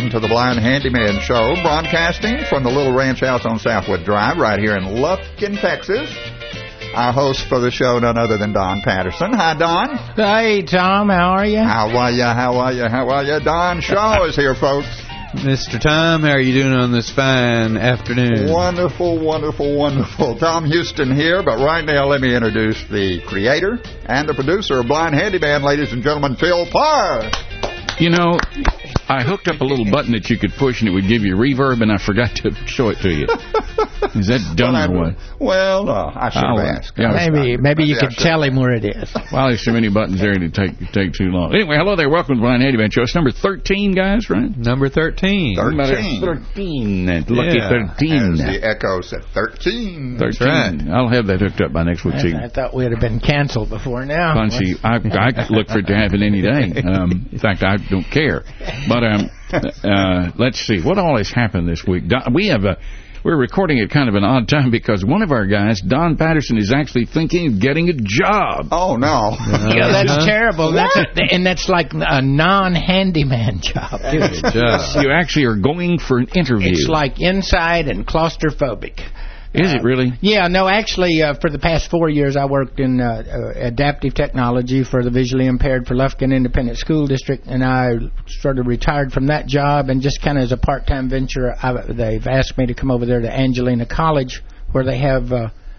welcome to the Blind Handyman Show, broadcasting from the Little Ranch House on Southwood Drive right here in Lufkin, Texas. Our host for the show, none other than Don Patterson. Hi, Don. Hey, Tom. How are you? How are you? Don Shaw is here, folks. Mr. Tom, how are you doing on this fine afternoon? Wonderful. Tom Houston here, but right now let me introduce the creator and the producer of Blind Handyman, ladies and gentlemen, Phil Parr. You know, I hooked up a little button that you could push and it would give you reverb, and I forgot to show it to you. Is that done or what? Well, no, I should have asked. Yeah, maybe you could tell him where it is. Well, there's so many buttons there to take too long. Anyway, hello there. Welcome to Blind Handyman Show. It's number 13, guys, right? Number 13. 13. That lucky 13. As the echo said, 13. 13. That's right. I'll have that hooked up by next week. I thought we'd have been canceled before now. Punchy. I look for it to happen any day. In fact, I don't care. But let's see. What all has happened this week? We're recording at kind of an odd time because one of our guys, Don Patterson, is actually thinking of getting a job. Oh, no. Yeah, that's terrible. That's like a non-handyman job. You actually are going for an interview. It's like inside and claustrophobic. Is it really? Yeah, no, actually, for the past 4 years, I worked in adaptive technology for the visually impaired for Lufkin Independent School District, and I sort of retired from that job, and just kind of as a part-time venture, they've asked me to come over there to Angelina College, where they have,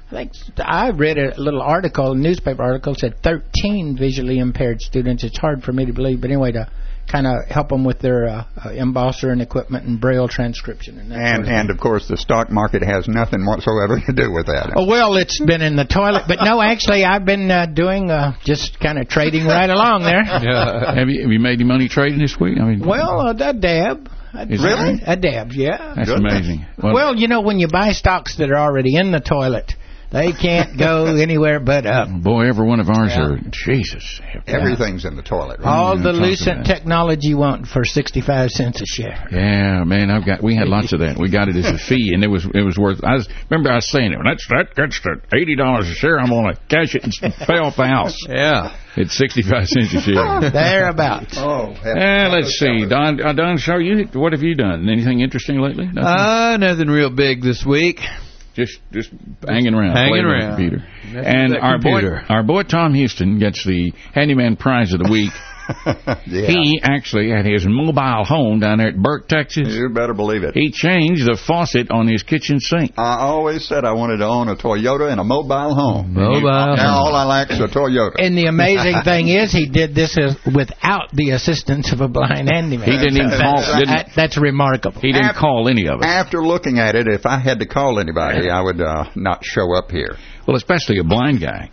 I read a little article, a newspaper article, said 13 visually impaired students. It's hard for me to believe, but anyway, to kind of help them with their embosser and equipment and braille transcription. And of course, the stock market has nothing whatsoever to do with that. Oh, well, it's been in the toilet. But no, actually, I've been doing just kind of trading right along there. Yeah. Have you made any money trading this week? Well, a dab. Really? A dab, yeah. That's amazing. Well, you know, when you buy stocks that are already in the toilet, they can't go anywhere but up. Boy, every one of ours are, Jesus. Everything's in the toilet. Right? All the Lucent technology you want for 65 cents a share. Yeah, man, we had lots of that. We got it as a fee, and it was worth. Remember I was saying it. That's the $80 a share. I'm gonna cash it and pay off the house. Yeah. It's 65 cents a share. Thereabouts. Oh. Let's see, Don Shaw, what have you done? Anything interesting lately? Nothing real big this week. Just hanging around. Hanging around. Computer. And our boy Tom Houston gets the Handyman Prize of the Week. Yeah. He actually, at his mobile home down there at Burke, Texas, you better believe it, he changed the faucet on his kitchen sink. I always said I wanted to own a Toyota and a mobile home. Now all I like is a Toyota. And the amazing thing is, he did this without the assistance of a blind handyman. He didn't even call. That's remarkable. He didn't call any of us. After looking at it, if I had to call anybody, I would not show up here. Well, especially a blind guy,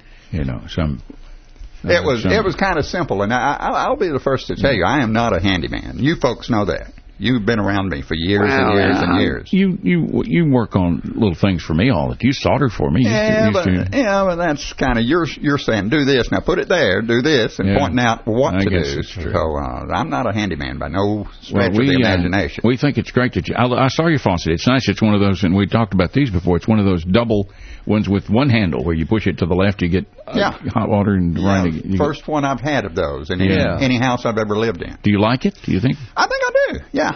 It was kind of simple, and I'll be the first to tell you, I am not a handyman. You folks know that. You've been around me for years and years and years. You work on little things for me all the time. You solder for me. But that's kind of you're saying do this now, put it there, do this, and pointing out what to do. So I'm not a handyman by no stretch of the imagination. We think it's great that I saw your faucet. It's nice. It's one of those, and we talked about these before. It's one of those double ones with one handle where you push it to the left, you get hot water, and first one I've had of those in any house I've ever lived in. Do you like it? Do you think? I think I do. Yeah.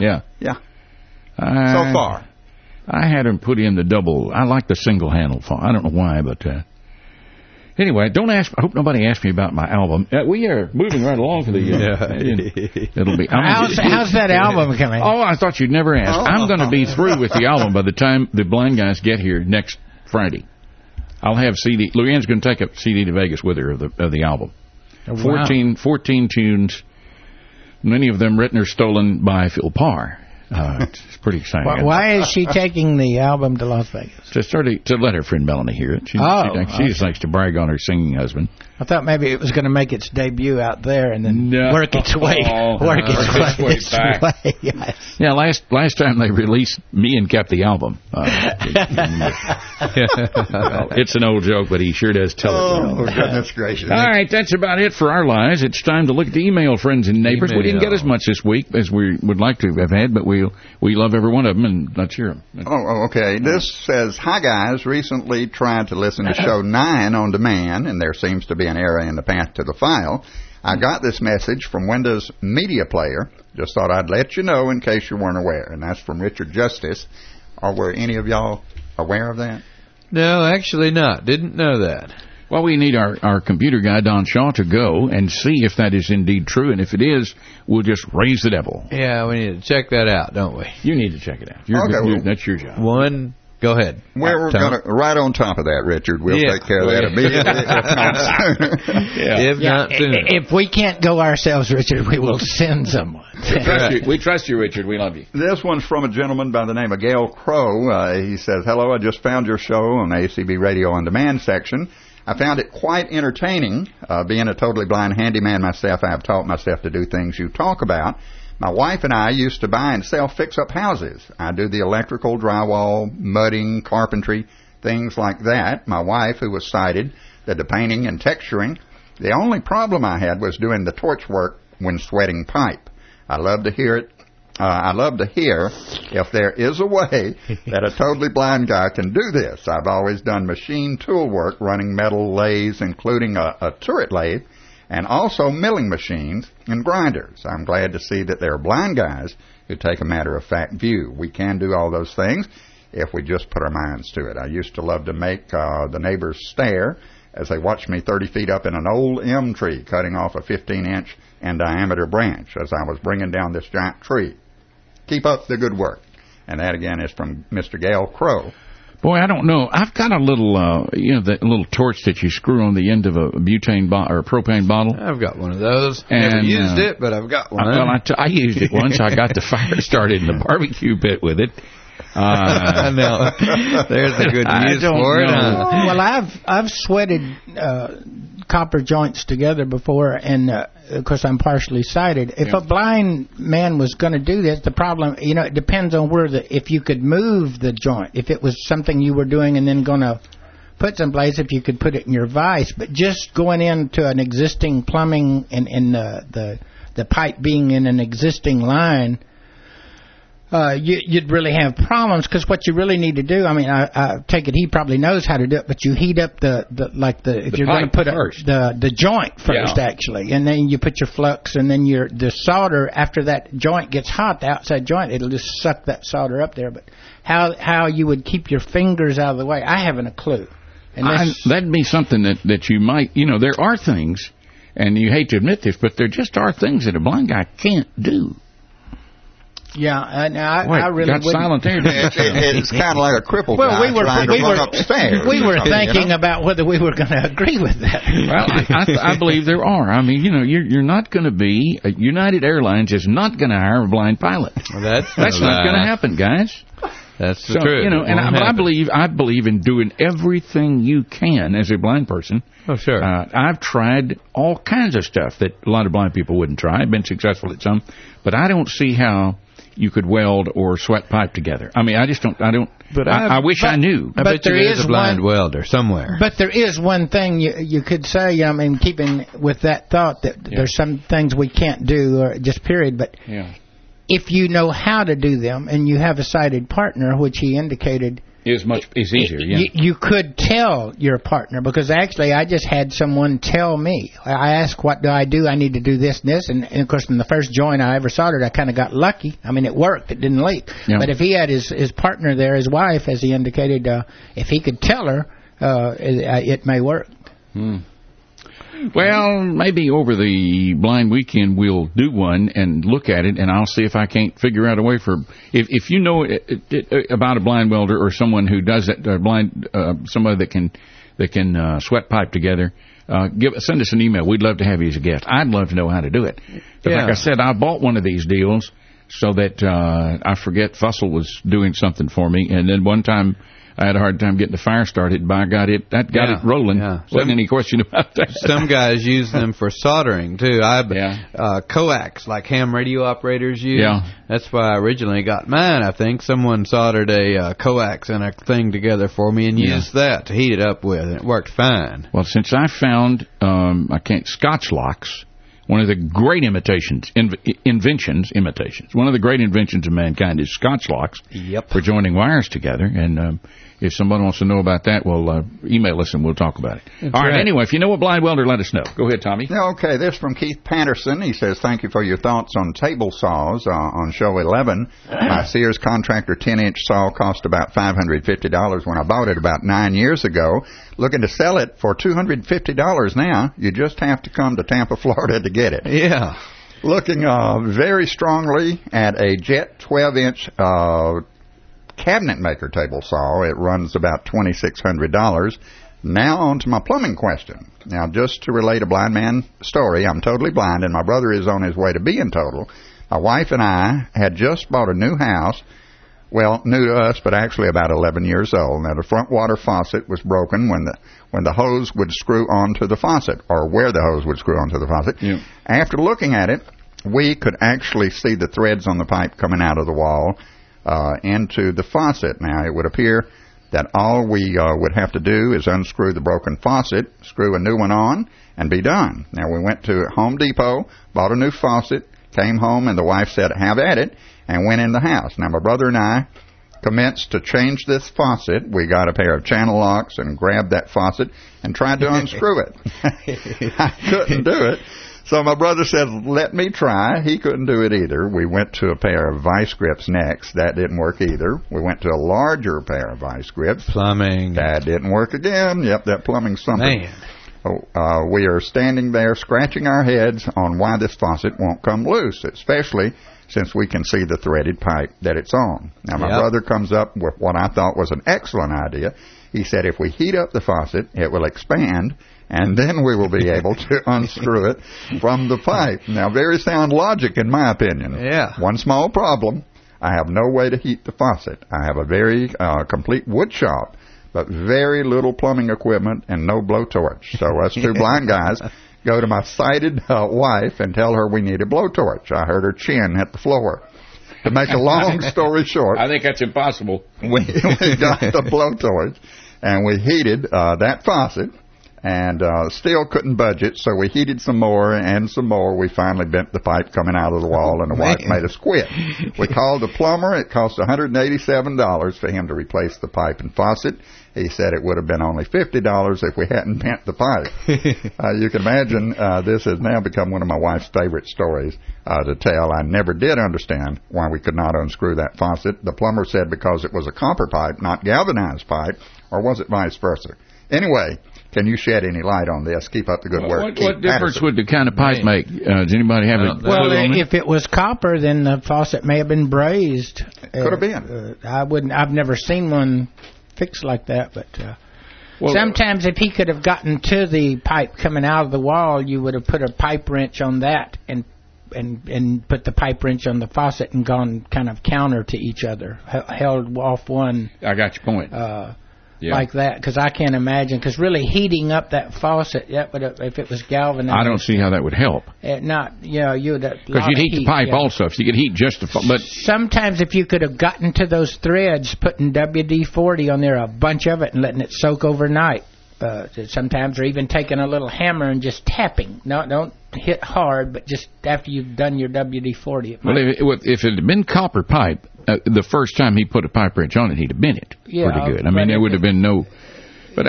So far, I had him put in the double. I like the single handle. I don't know why, but anyway, don't ask. I hope nobody asked me about my album. We are moving right along to the. It'll be. How's that album coming? Oh, I thought you'd never ask. I'm going to be through with the album by the time the blind guys get here next Friday. I'll have CD. Luann's going to take a CD to Vegas with her of the album. Oh, wow. 14 tunes. Many of them written or stolen by Phil Parr. It's pretty exciting. Why is she taking the album to Las Vegas? To let her friend Melanie hear it. She just likes to brag on her singing husband. I thought maybe it was going to make its debut out there and then work its way back. Yeah, last time they released me and kept the album. It's an old joke, but he sure does tell it. Oh, goodness gracious. All right, that's about it for our lives. It's time to look at the email, friends and neighbors. We didn't get as much this week as we would like to have had, but we love every one of them, and let's hear them. Oh, okay. This says, hi, guys. Recently tried to listen to show 9 on demand, and there seems to be an error in the path to the file. I got this message from Windows Media Player. Just thought I'd let you know in case you weren't aware. And that's from Richard Justice. Were any of y'all aware of that? No, actually not. Didn't know that. Well, we need our computer guy, Don Shaw, to go and see if that is indeed true. And if it is, we'll just raise the devil. Yeah, we need to check that out, don't we? You need to check it out. That's your job. Go ahead. We're going to, right on top of that, Richard. We'll take care of that immediately, if not sooner. If we can't go ourselves, Richard, we will send someone. We trust you, Richard. We love you. This one's from a gentleman by the name of Gail Crow. He says, hello, I just found your show on ACB Radio On Demand section. I found it quite entertaining. Being a totally blind handyman myself, I have taught myself to do things you talk about. My wife and I used to buy and sell fix-up houses. I do the electrical, drywall, mudding, carpentry, things like that. My wife, who was sighted, did the painting and texturing. The only problem I had was doing the torch work when sweating pipe. I love to hear if there is a way that a totally blind guy can do this. I've always done machine tool work, running metal lathes, including a turret lathe, and also milling machines and grinders. I'm glad to see that there are blind guys who take a matter-of-fact view. We can do all those things if we just put our minds to it. I used to love to make the neighbors stare as they watched me 30 feet up in an old elm tree cutting off a 15-inch in diameter branch as I was bringing down this giant tree. Keep up the good work. And that, again, is from Mr. Gail Crow. Boy, I don't know. I've got a little, the little torch that you screw on the end of a butane or a propane bottle. I've got one of those. And, never used it, but I've got one. Well, I used it once. I got the fire started in the barbecue pit with it. No, there's a good use for it. Well, I've sweated copper joints together before, and of course I'm partially sighted. If a blind man was going to do this, the problem, it depends on if you could move the joint. If it was something you were doing and then going to put someplace, if you could put it in your vise. But just going into an existing plumbing and the pipe being in an existing line, you'd really have problems, because what you really need to do, I take it he probably knows how to do it, but you heat up if you're going to put the joint first, actually, and then you put your flux, and then the solder, after that joint gets hot, the outside joint, it'll just suck that solder up there. But how you would keep your fingers out of the way, I haven't a clue. That'd be something that you might, there are things, and you hate to admit this, but there just are things that a blind guy can't do. Yeah, I really got silent there. It's kind of like a crippled guy trying to run upstairs. We were thinking about whether we were going to agree with that. Well, I believe there are. You're not going to be. United Airlines is not going to hire a blind pilot. Well, that's not going to happen, guys. That's the truth. But I believe in doing everything you can as a blind person. Oh, sure. I've tried all kinds of stuff that a lot of blind people wouldn't try. I've been successful at some, but I don't see how you could weld or sweat pipe together. I just don't. But I wish I knew. I bet there is a blind welder somewhere. But there is one thing you could say. Keeping with that thought that there's some things we can't do, or just period. But if you know how to do them, and you have a sighted partner, which he indicated is easier. You could tell your partner, because actually I just had someone tell me. I asked, what do? I need to do this and this, and of course in the first joint I ever soldered, I kind of got lucky. It worked. It didn't leak. Yeah. But if he had his partner there, his wife, as he indicated, if he could tell her, it may work. Well, maybe over the blind weekend we'll do one and look at it, and I'll see if I can't figure out a way for if you know about a blind welder or someone who does that, somebody that can sweat pipe together. Send us an email. We'd love to have you as a guest. I'd love to know how to do it. But like I said, I bought one of these deals so that I forget Fussell was doing something for me, and then one time I had a hard time getting the fire started. By God, it rolling. Yeah. Wasn't any question about that. Some guys use them for soldering too. Coax, like ham radio operators use. Yeah. That's why I originally got mine. I think someone soldered a coax and a thing together for me and used that to heat it up with, and it worked fine. Well, since I found Scotch locks, one of the great inventions. One of the great inventions of mankind is Scotch locks for joining wires together. And if somebody wants to know about that, well, email us and we'll talk about it. That's all right. right. Anyway, if you know a blind welder, let us know. Go ahead, Tommy. Okay, this from Keith Patterson. He says, thank you for your thoughts on table saws on show 11. My Sears Contractor 10-inch saw cost about $550 when I bought it about 9 years ago. Looking to sell it for $250 now. You just have to come to Tampa, Florida to get it. Yeah. Looking very strongly at a Jet 12-inch cabinet maker table saw. It runs about $2,600. Now on to my plumbing question. Now, just to relate a blind man story, I'm totally blind, and my brother is on his way to being total. My wife and I had just bought a new house. Well, new to us, but actually about 11 years old. Now, the front water faucet was broken when the hose would screw onto the faucet, or where the hose would screw onto the faucet. Yeah. After looking at it, we could actually see the threads on the pipe coming out of the wall into the faucet. Now, it would appear that all we would have to do is unscrew the broken faucet, screw a new one on, and be done. Now, we went to Home Depot, bought a new faucet, came home, and the wife said, have at it, and went in the house. Now, my brother and I commenced to change this faucet. We got a pair of channel locks and grabbed that faucet and tried to unscrew it. I couldn't do it. So my brother said, let me try. He couldn't do it either. We went to a pair of vice grips next. That didn't work either. We went to a larger pair of vice grips. Plumbing. That didn't work again. Yep, that plumbing's something. Man. We are standing there scratching our heads on why this faucet won't come loose, especially since we can see the threaded pipe that it's on. Now, my brother comes up with what I thought was an excellent idea. He said if we heat up the faucet, it will expand, and then we will be able to unscrew it from the pipe. Now, very sound logic, in my opinion. Yeah. One small problem, I have no way to heat the faucet. I have a very complete wood shop, but very little plumbing equipment and no blowtorch. So us two blind guys go to my sighted wife and tell her we need a blowtorch. I heard her chin hit the floor. To make a long story short, I think that's impossible. We got the blowtorch, and we heated that faucet, and still couldn't budge it, so we heated some more and some more. We finally bent the pipe coming out of the wall, and the wife made us quit. We called the plumber. It cost $187 for him to replace the pipe and faucet. He said it would have been only $50 if we hadn't bent the pipe. You can imagine this has now become one of my wife's favorite stories to tell. I never did understand why we could not unscrew that faucet. The plumber said because it was a copper pipe, not galvanized pipe, or was it vice versa? Anyway, can you shed any light on this? Keep up the good work. What difference would the kind of pipe make? Does anybody have a clue on it? If it was copper, then the faucet may have been brazed. Could have been. I've never seen one fixed like that, but sometimes if he could have gotten to the pipe coming out of the wall, you would have put a pipe wrench on that and put the pipe wrench on the faucet and gone kind of counter to each other, held off one. I got your point. Like that, because I can't imagine. Because really, heating up that faucet, that would have, if it was galvanized. I don't see how that would help. You would. Because you'd heat the pipe also, if you could heat just the. But sometimes, if you could have gotten to those threads, putting WD-40 on there, a bunch of it, and letting it soak overnight. Sometimes, or even taking a little hammer and just tapping. No, don't hit hard, but just after you've done your WD-40. If it had been copper pipe, the first time he put a pipe wrench on it, he'd have bent it pretty good. I mean, there would have been no. But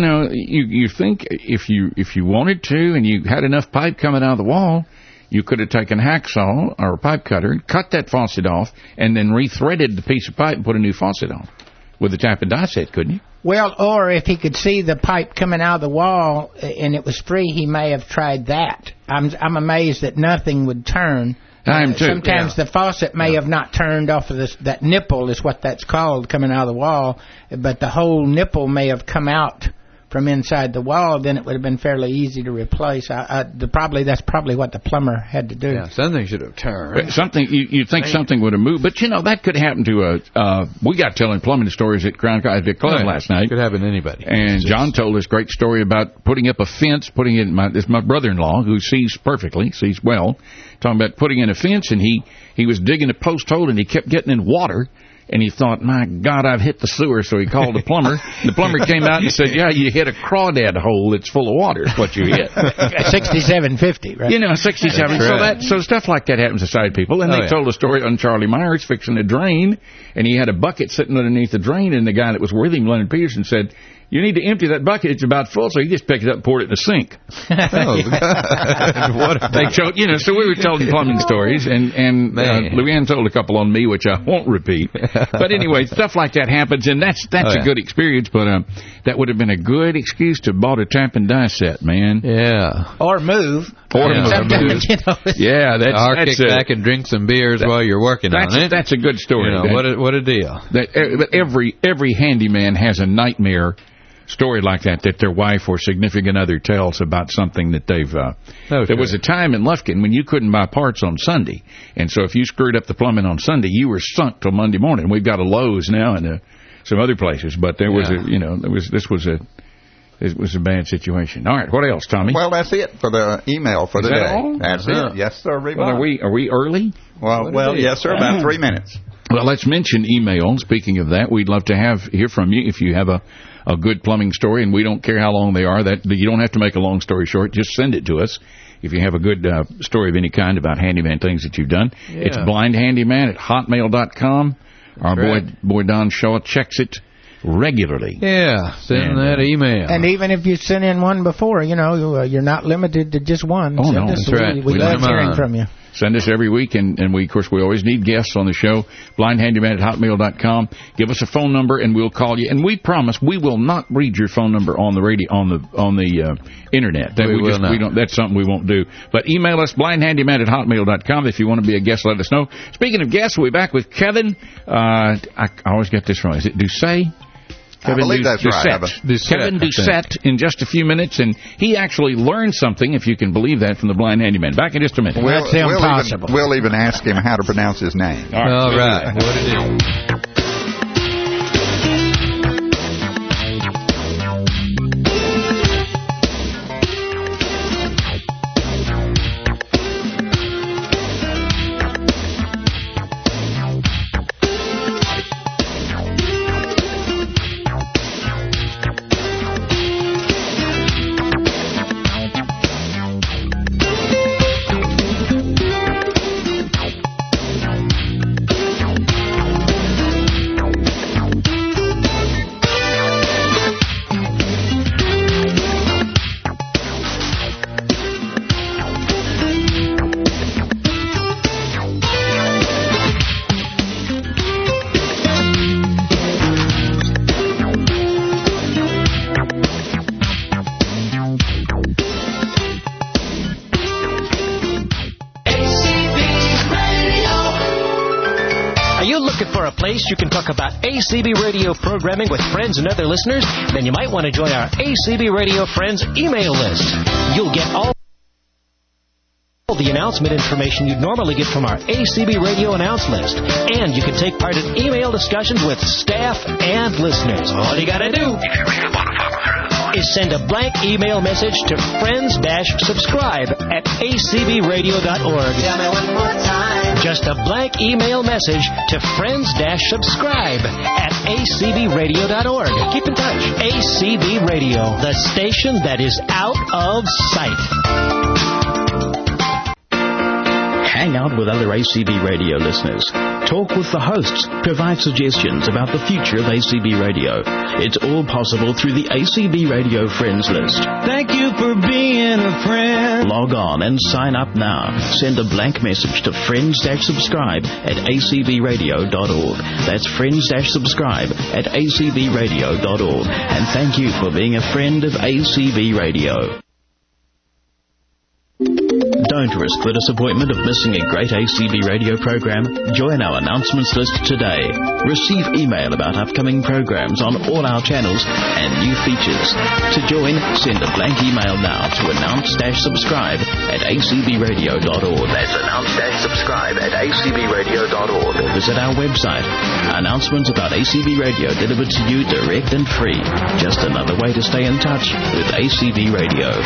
you think if you wanted to, and you had enough pipe coming out of the wall, you could have taken a hacksaw or a pipe cutter, cut that faucet off, and then rethreaded the piece of pipe and put a new faucet on with a tap and die set, couldn't you? Well, or if he could see the pipe coming out of the wall and it was free, he may have tried that. I'm amazed that nothing would turn. I am too. Sometimes the faucet may have not turned off of that nipple is what that's called, coming out of the wall, but the whole nipple may have come out from inside the wall. Then it would have been fairly easy to replace. That's probably what the plumber had to do. Yeah, something should have turned. Something you think something would have moved, but that could happen to we got telling plumbing stories at Crown Cosmic Club last night. Could happen to anybody. And John told us a great story about putting up a fence, this my brother-in-law who sees perfectly, sees well, talking about putting in a fence, and he was digging a post hole and he kept getting in water. and he thought, my God, I've hit the sewer. So he called the plumber. The plumber came out and said, yeah, you hit a crawdad hole that's full of water is what you hit. 6750, right? You know, 67. So stuff like that happens to sighted people. And they told a story on Charlie Myers fixing a drain, and he had a bucket sitting underneath the drain, and the guy that was with him, Leonard Peterson, said, you need to empty that bucket. It's about full. So he just picked it up and poured it in the sink. So we were telling plumbing stories, and Luann told a couple on me, which I won't repeat. But anyway, stuff like that happens, and that's a good experience. But that would have been a good excuse to bought a tap and die set, man. Yeah. Or move. Sometimes, yeah, that's kick back and drink some beers while you're working on it. That's a good story. What a deal. Every handyman has a nightmare story like that their wife or significant other tells about something that they've there was a time in Lufkin when you couldn't buy parts on Sunday, and so if you screwed up the plumbing on Sunday, you were sunk till Monday morning. We've got a Lowe's now and some other places, but there was it was a bad situation. All right, what else, Tommy? Well, that's it for the email for the day. All? That's it. Yes, sir. Well, are we early? Well, yes, sir. About 3 minutes. Well, let's mention email. Speaking of that, we'd love to hear from you if you have a good plumbing story, and we don't care how long they are. That you don't have to make a long story short. Just send it to us if you have a good story of any kind about handyman things that you've done. Yeah. It's blindhandyman@hotmail.com. Our boy Don Shaw checks it regularly. Yeah, send that email. And even if you sent in one before, you're not limited to just one. Oh, no, that's right. We love hearing from you. Send us every week, and we always need guests on the show. blindhandyman@hotmail.com. Give us a phone number, and we'll call you. And we promise we will not read your phone number on the radio on the internet. That's something we won't do. But email us blindhandyman@hotmail.com if you want to be a guest. Let us know. Speaking of guests, we'll be back with Kevin. I always get this wrong. Is it Doucet? Kevin, I believe that's right. Kevin Doucette in just a few minutes, and he actually learned something, if you can believe that, from the Blind Handyman. Back in just a minute. That's impossible. We'll even ask him how to pronounce his name. All right. What it is. You can talk about ACB Radio programming with friends and other listeners, then you might want to join our ACB Radio Friends email list. You'll get all the announcement information you'd normally get from our ACB Radio announce list. And you can take part in email discussions with staff and listeners. All you got to do is send a blank email message to friends-subscribe@acbradio.org. Tell me one more time. Just a blank email message to friends-subscribe@acbradio.org. Keep in touch. ACB Radio, the station that is out of sight. Hang out with other ACB Radio listeners. Talk with the hosts. Provide suggestions about the future of ACB Radio. It's all possible through the ACB Radio Friends list. Thank you for being a friend. Log on and sign up now. Send a blank message to friends-subscribe@acbradio.org. That's friends-subscribe@acbradio.org. And thank you for being a friend of ACB Radio. Don't risk the disappointment of missing a great ACB radio program. Join our announcements list today. Receive email about upcoming programs on all our channels and new features. To join, send a blank email now to announce-subscribe@acbradio.org. That's announce-subscribe@acbradio.org. Or visit our website. Announcements about ACB Radio delivered to you direct and free. Just another way to stay in touch with ACB Radio.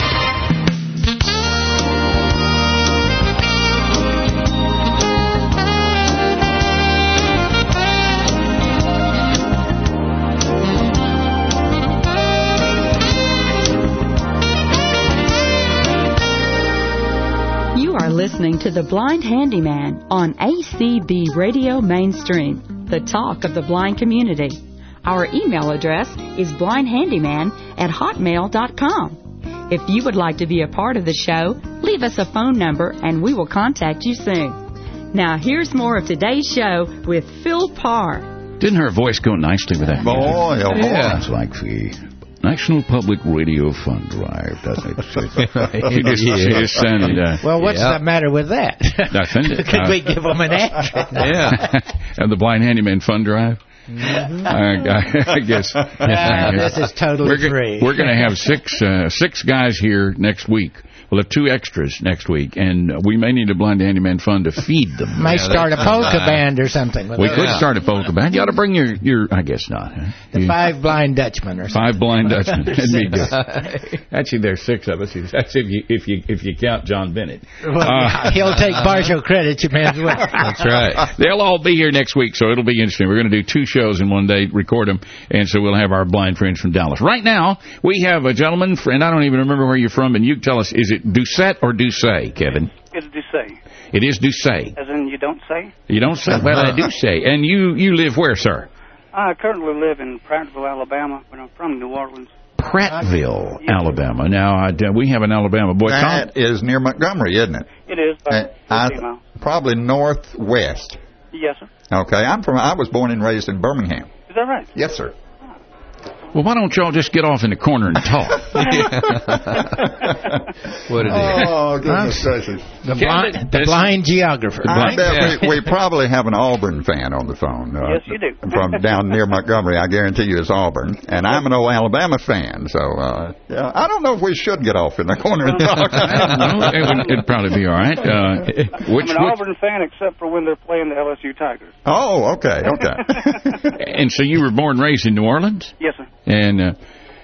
are listening to The Blind Handyman on ACB Radio Mainstream, the talk of the blind community. Our email address is blindhandyman@hotmail.com. If you would like to be a part of the show, leave us a phone number and we will contact you soon. Now, here's more of today's show with Phil Parr. Didn't her voice go nicely with that? Boy, oh boy. Yeah. It's like the National Public Radio Fund Drive, doesn't it? She just sounded... well, what's the matter with that? Nothing. Could we give them an action? Yeah. And the Blind Handyman Fund Drive? Mm-hmm. I guess. This is totally free. We're going to have six guys here next week. We'll have 2 extras next week, and we may need a Blind Handyman Fund to feed them. May start a polka band or something. We could start a polka band. You ought to bring your I guess not. Huh? The 5 Blind Dutchmen or something. 5 Blind Dutchmen. That'd be good. Actually, there's 6 of us. That's if you count John Bennett. He'll take partial credit, you may as well. That's right. They'll all be here next week, so it'll be interesting. We're going to do 2 shows in one day, record them, and so we'll have our blind friends from Dallas. Right now, we have a gentleman, and I don't even remember where you're from, and you tell us, is it Doucette or Doucet, Kevin? It's Doucet. It is Doucet. As in you don't say? You don't say? Well, I do say. And you live where, sir? I currently live in Prattville, Alabama, but I'm from New Orleans. Prattville, Alabama. Now, we have an Alabama boy. That is near Montgomery, isn't it? It is, about 50 miles. Probably northwest. Yes, sir. Okay, I was born and raised in Birmingham. Is that right? Yes, sir. Well, why don't y'all just get off in the corner and talk? What it is. Oh, goodness gracious. The blind geographer. I bet we probably have an Auburn fan on the phone. Yes, you do. From down near Montgomery, I guarantee you it's Auburn. And I'm an old Alabama fan, so I don't know if we should get off in the corner and talk. No, it'd probably be all right. I'm an Auburn fan except for when they're playing the LSU Tigers. Oh, okay. And so you were born and raised in New Orleans? Yes, sir. And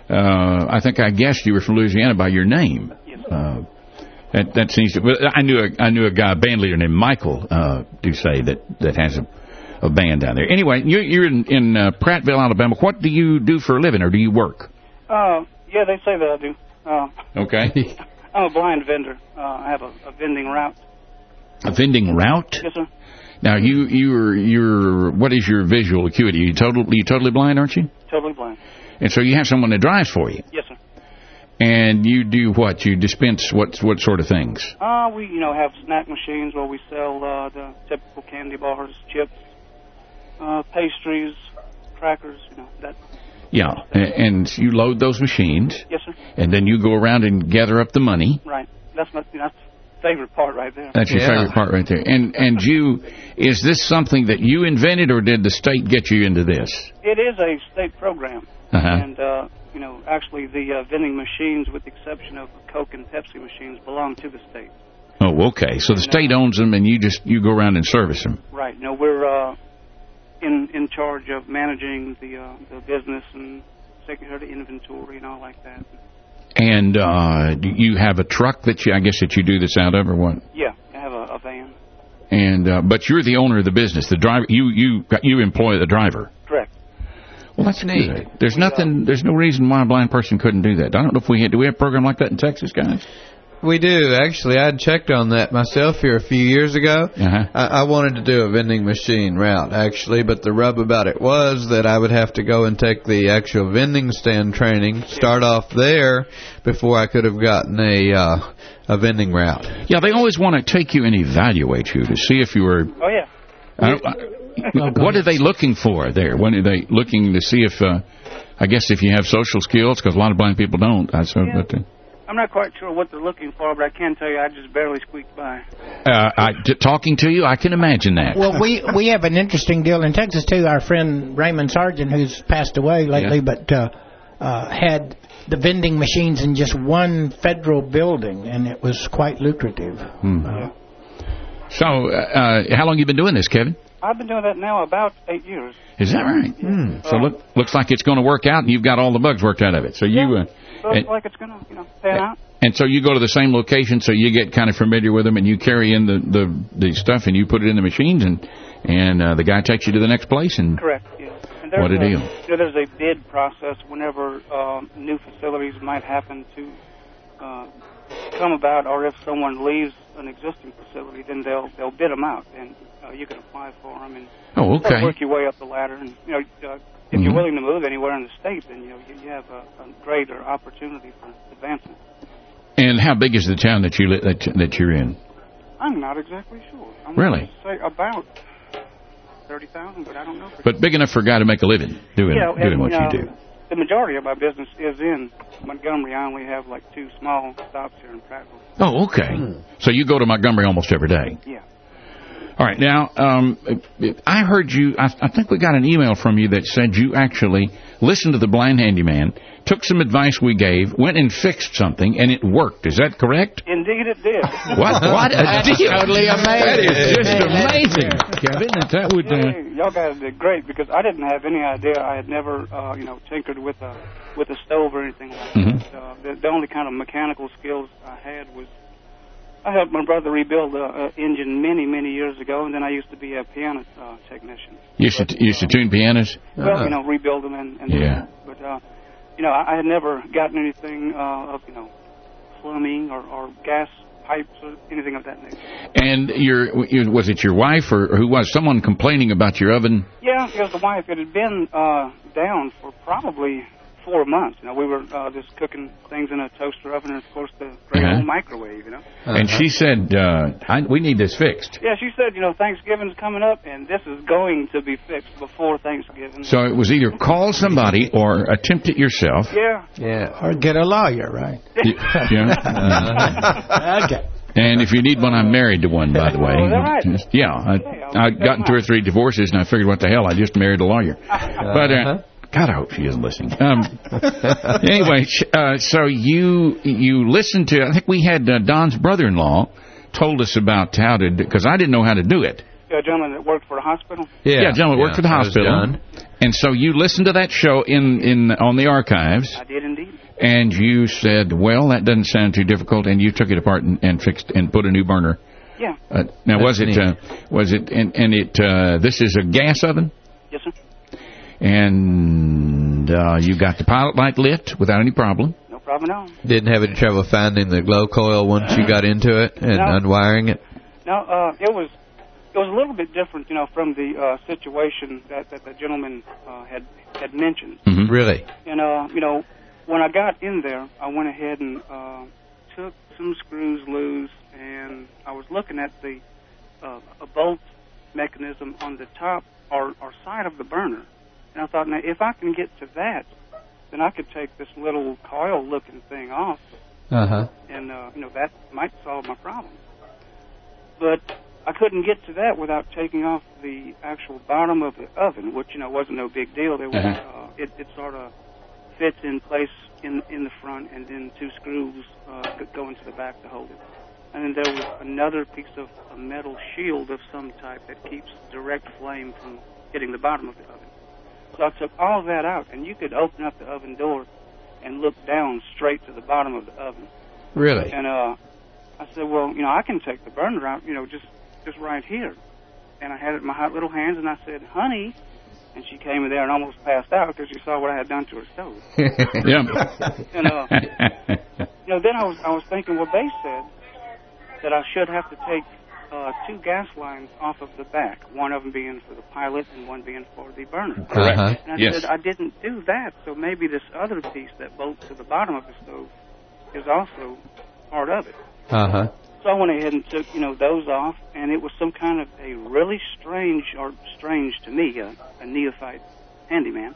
I think I guessed you were from Louisiana by your name. Yes, sir. That seems to. But I knew a guy, a band leader named Michael Doucet that has a band down there. Anyway, you're in Prattville, Alabama. What do you do for a living, or do you work? Yeah, they say that I do. Okay. I'm a blind vendor. I have a vending route. A vending route? Yes, sir. Now you're what is your visual acuity? You totally blind, aren't you? Totally blind. And so you have someone that drives for you. Yes, sir. And you do what? You dispense what sort of things? We have snack machines where we sell the typical candy bars, chips, pastries, crackers, that. Yeah, and you load those machines. Yes, sir. And then you go around and gather up the money. Right. That's my favorite part right there. That's your favorite part right there. And is this something that you invented, or did the state get you into this? It is a state program. Uh-huh. And, actually the vending machines, with the exception of Coke and Pepsi machines, belong to the state. Oh, okay. So the state owns them, and you go around and service them. Right. No, we're in charge of managing the business and taking care of the inventory and all like that. And you have a truck that you do this out of, or what? Yeah, I have a van. And but you're the owner of the business. The driver, you employ the driver. Correct. Well, that's neat. There's no reason why a blind person couldn't do that. I don't know if do we have a program like that in Texas, guys? We do, actually. I checked on that myself here a few years ago. Uh-huh. I wanted to do a vending machine route, actually, but the rub about it was that I would have to go and take the actual vending stand training, start off there, before I could have gotten a vending route. Yeah, they always want to take you and evaluate you to see if you were... Oh, yeah. What are they looking for there? When are they looking to see if... I guess if you have social skills, because a lot of blind people don't. I'm not quite sure what they're looking for, but I can tell you I just barely squeaked by. Talking to you, I can imagine that. Well, we have an interesting deal in Texas, too. Our friend Raymond Sargent, who's passed away lately, but had the vending machines in just one federal building, and it was quite lucrative. So, how long have you been doing this, Kevin? I've been doing that now about 8 years. Is that right? So looks like it's going to work out, and you've got all the bugs worked out of it. So you... looks like it's going to, pan out. And so you go to the same location, so you get kind of familiar with them, and you carry in the stuff, and you put it in the machines, and the guy takes you to the next place. And correct. Yeah. And what a deal. There's a bid process whenever new facilities might happen to come about, or if someone leaves an existing facility, then they'll bid them out, and you can apply for them and work your way up the ladder. And if you're willing to move anywhere in the state, then you have a greater opportunity for advancement. And how big is the town that you're in? I'm not exactly sure. I'm really? going to say about 30,000, but I don't know. But big enough for a guy to make a living doing what you do. The majority of my business is in Montgomery. I only have like 2 small stops here in Prattville. Oh, okay. So you go to Montgomery almost every day? Yeah. All right. Now, I heard you, I think we got an email from you that said you actually listened to the blind handyman, took some advice we gave, went and fixed something, and it worked. Is that correct? Indeed it did. What a deal. Totally amazing. That is just amazing, Kevin. That would, y'all guys did great, because I didn't have any idea. I had never, tinkered with a stove or anything like that. The only kind of mechanical skills I had was I helped my brother rebuild an engine many, many years ago, and then I used to be a piano technician. You used to tune pianos? Well, rebuild them and but I had never gotten anything of plumbing or gas pipes or anything of that nature. And was it your wife or who was someone complaining about your oven? Yeah, it was the wife. It had been down for probably 4 months. We were just cooking things in a toaster oven, and of course the great old microwave. And she said, "We need this fixed." Yeah, she said, Thanksgiving's coming up, and this is going to be fixed before Thanksgiving. So it was either call somebody or attempt it yourself. Yeah, or get a lawyer, right? Yeah. Okay. And if you need one, I'm married to one, by the way. Oh, is that right? Yeah, I've gotten 2 or 3 divorces, and I figured, what the hell, I just married a lawyer. But God, I hope she isn't listening. Anyway, so you listened to, I think we had Don's brother-in-law told us about how to, because I didn't know how to do it. A gentleman that worked for a hospital? Yeah, a gentleman that worked for the hospital. And so you listened to that show on the archives. I did indeed. And you said, well, that doesn't sound too difficult, and you took it apart and fixed and put a new burner. Yeah. Now, this is a gas oven? Yes, sir. And you got the pilot light lit without any problem? No problem at all. Didn't have any trouble finding the glow coil once you got into it and unwiring it? No, it was a little bit different, from the situation that the gentleman had mentioned. Mm-hmm. Really? And, when I got in there, I went ahead and took some screws loose, and I was looking at a bolt mechanism on the top or side of the burner. And I thought, now, if I can get to that, then I could take this little coil-looking thing off. And, that might solve my problem. But I couldn't get to that without taking off the actual bottom of the oven, which, wasn't no big deal. There was, it sort of fits in place in the front, and then 2 screws go into the back to hold it. And then there was another piece of a metal shield of some type that keeps direct flame from hitting the bottom of the oven. So I took all of that out, and you could open up the oven door and look down straight to the bottom of the oven. Really? And I said, well, I can take the burner out, just right here. And I had it in my hot little hands, and I said, honey. And she came in there and almost passed out because she saw what I had done to her stove. Yeah. And, then I was thinking, well, they said that I should have to take 2 gas lines off of the back, one of them being for the pilot and one being for the burner. Correct. And I said, I didn't do that, so maybe this other piece that bolts to the bottom of the stove is also part of it. So I went ahead and took, those off, and it was some kind of a really strange to me, a neophyte handyman.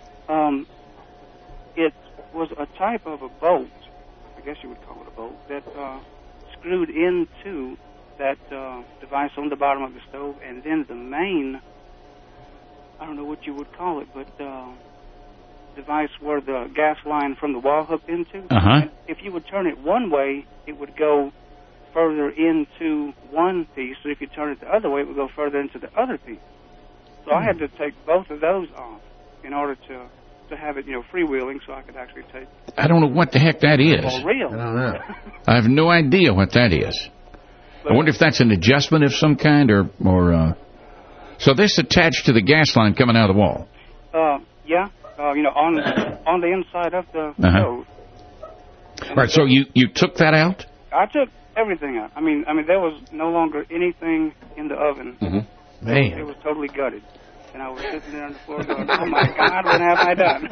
It was a type of a bolt, I guess you would call it a bolt, that screwed into that device on the bottom of the stove, and then the main, I don't know what you would call it, but device where the gas line from the wall hooked into. And if you would turn it one way, it would go further into one piece, so if you turn it the other way, it would go further into the other piece. So I had to take both of those off in order to have it, freewheeling, so I could actually take... I don't know what the heck that is. For real. I don't know. I have no idea what that is. I wonder if that's an adjustment of some kind, or so this attached to the gas line coming out of the wall. Yeah. On the inside of the stove. All right. So you took that out? I took everything out. I mean, there was no longer anything in the oven. Mm-hmm. Man. It was totally gutted. And I was sitting there on the floor going, oh, my God, what have I done?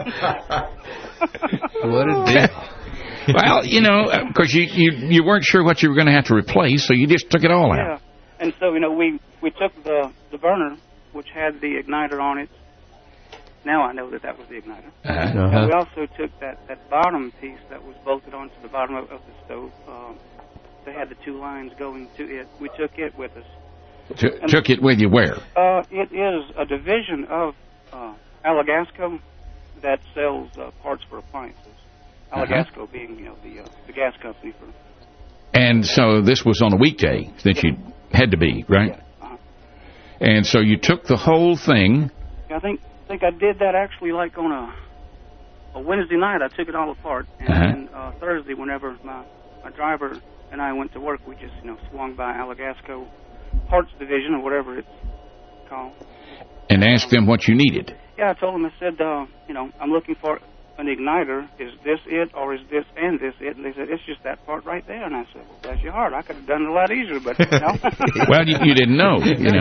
What a deal. Well, you know, because you weren't sure what you were going to have to replace, so you just took it all out. Yeah. And so, you know, we took the burner, which had the igniter on it. Now I know that was the igniter. And we also took that bottom piece that was bolted onto the bottom of the stove. They had the two lines going to it. We took it with us. Took it with you where? It is a division of Alagasco that sells parts for appliances. Alagasco being, you know, the gas company for. And so this was on a weekday that you had to be, right? Yeah. And so you took the whole thing. Yeah, I think I did that actually like on a Wednesday night. I took it all apart, and then Thursday, whenever my driver and I went to work, we just, you know, swung by Alagasco Parts Division or whatever it's called. And asked them what you needed. Yeah, I told them, I said, you know, I'm looking for an igniter. Is this it, or is this and this it? And they said, it's just that part right there. And I said, well, bless your heart, I could have done it a lot easier, but, you know. Well, you didn't know, you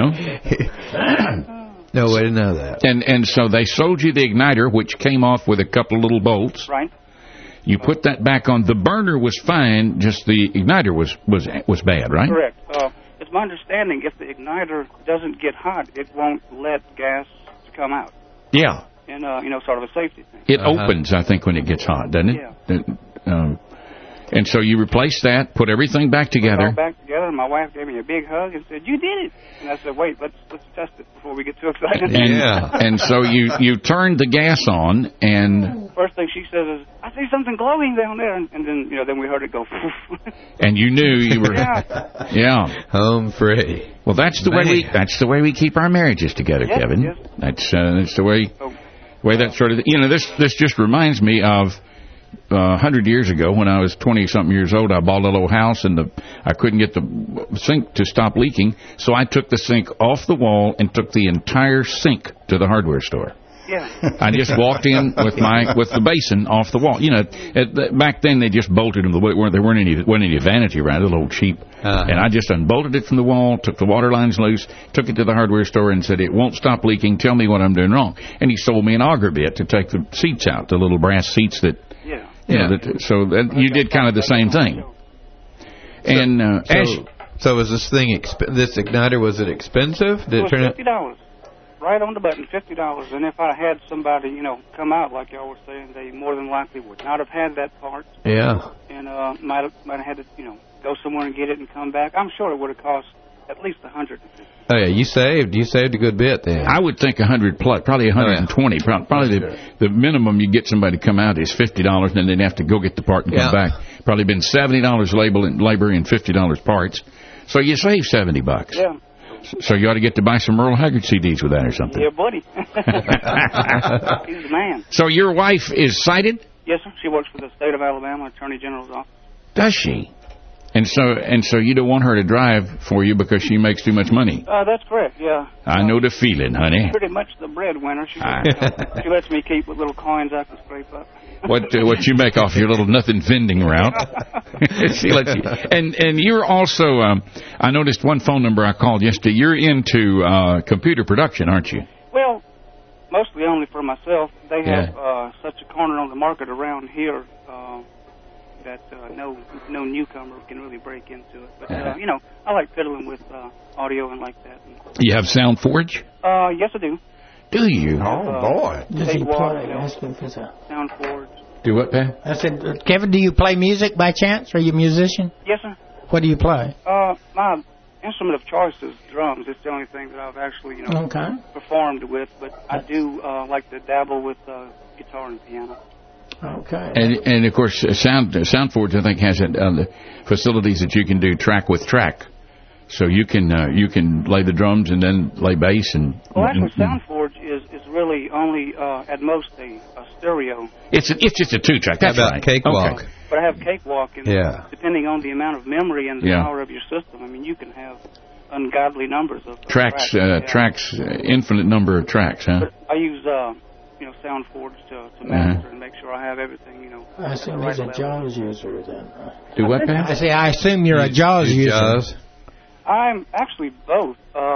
know. No way to know that. And so they sold you the igniter, which came off with a couple of little bolts. Right. You put that back on. The burner was fine, just the igniter was bad, right? Correct. It's my understanding if the igniter doesn't get hot, it won't let gas come out. Yeah. And, you know, sort of a safety thing. It opens, I think, when it gets hot, doesn't it? Yeah. And so you replaced that, put everything back together. All back together, and my wife gave me a big hug and said, "You did it!" And I said, "Wait, let's test it before we get too excited." And so you turned the gas on, and first thing she says is, "I see something glowing down there," and then, you know, then we heard it go. And you knew you were home free. Well, that's the way we keep our marriages together, yes, Kevin. Yes. That's the way that sort of, you know, this just reminds me of 100 years ago when I was 20-something years old. I bought a little house, and I couldn't get the sink to stop leaking, so I took the sink off the wall and took the entire sink to the hardware store. Yeah. I just walked in with the basin off the wall. You know, back then they just bolted them. There weren't any vanity around it, a little cheap. And I just unbolted it from the wall, took the water lines loose, took it to the hardware store, and said, "It won't stop leaking. Tell me what I'm doing wrong." And he sold me an auger bit to take the seats out, the little brass seats that. Yeah. You know, you did kind of the same thing. So was this thing this igniter, was it expensive? Did it was $50. Right on the button, $50. And if I had somebody, you know, come out like y'all were saying, they more than likely would not have had that part. Yeah. And might have had to, you know, go somewhere and get it and come back. I'm sure it would have cost at least $150. Oh yeah, you saved a good bit then. I would think 100 plus, probably 120. Probably the minimum you get somebody to come out is $50, and then they'd have to go get the part and come back. Probably been $70 labor and $50 parts. So you save $70. Yeah. So you ought to get to buy some Merle Haggard CDs with that or something. Yeah, buddy. He's the man. So your wife is sighted? Yes, sir. She works for the state of Alabama Attorney General's office. Does she? And so you don't want her to drive for you because she makes too much money. That's correct, yeah. I know the feeling, honey. Pretty much the breadwinner. She lets me keep with little coins I can scrape up. What you make off your little nothing vending route. She lets you. And you're also, I noticed one phone number I called yesterday. You're into computer production, aren't you? Well, mostly only for myself. They have such a corner on the market around here that no newcomer can really break into it. But, you know, I like fiddling with audio and like that. You have SoundForge? Yes, I do. Do you? Oh, boy. Does he play? Ask him if it's a SoundForge. Do what, Pat? I said, Kevin, do you play music by chance? Are you a musician? Yes, sir. What do you play? My instrument of choice is drums. It's the only thing that I've actually, you know, performed with. But I do like to dabble with guitar and piano. Okay. And of course, SoundForge, I think, has the facilities that you can do track with track. So you can lay the drums and then lay bass and. Well, actually, SoundForge is really only at most a stereo. It's just a 2-track. That's right. Cakewalk. Okay. But I have Cakewalk, and depending on the amount of memory and the power of your system, I mean, you can have ungodly numbers of tracks. Infinite number of tracks, huh? But I use sound forge to master and make sure I have everything, I assume he's a JAWS user then. Do what, Pat? I say, I assume you're a JAWS user. JAWS. I'm actually both.